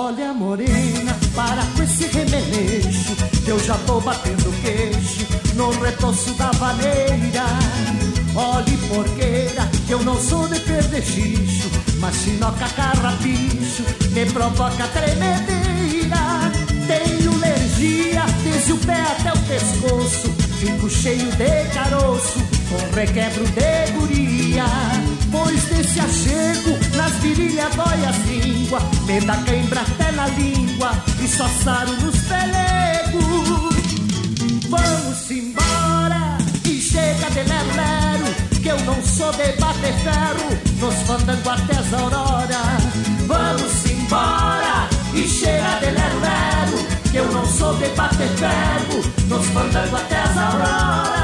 Olha, morena, para com esse remeleixo, que eu já tô batendo queixo no retoço da vaneira. Olhe, porqueira, que eu não sou de perder xixo, mas chinoca, carrapicho, me provoca tremedeira. Tenho alergia, desde o pé até o pescoço, fico cheio de caroço, com requebro de guria. Pois desse achego, nas virilhas dói as línguas, me dá cãibra até na língua, e só saro nos pelegos. Vamos embora, e chega de lero-lero, que eu não sou de bater ferro, nos fandango até as aurora. Vamos embora, e chega de lero-lero, que eu não sou de bater ferro, nos fandango até as aurora.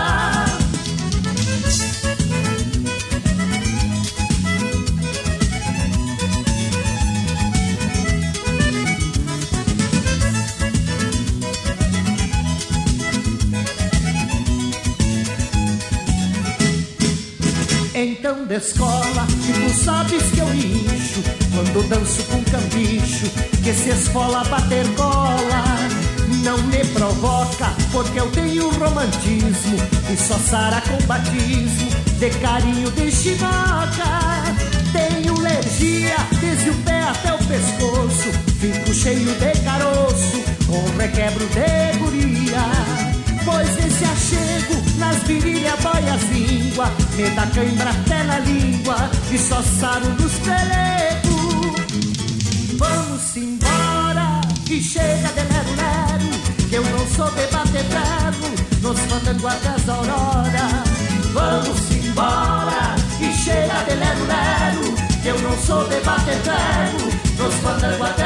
Então descola, que tu sabes que eu incho quando danço com cambicho, que se esfola bater cola. Não me provoca, porque eu tenho romantismo, e só sara com batismo, de carinho de chinoca. Tenho alergia, desde o pé até o pescoço, fico cheio de caroço, com requebro de guria. Pois esse achego, nas virilhas dói as línguas, me dá cãibra até na língua, e só saro nos pelegos. Vamos embora, e chega de lero-lero, que eu não sou de bater ferro, nos fandango até as aurora. Vamos embora, e chega de lero-lero, que eu não sou de bater ferro, nos fandango até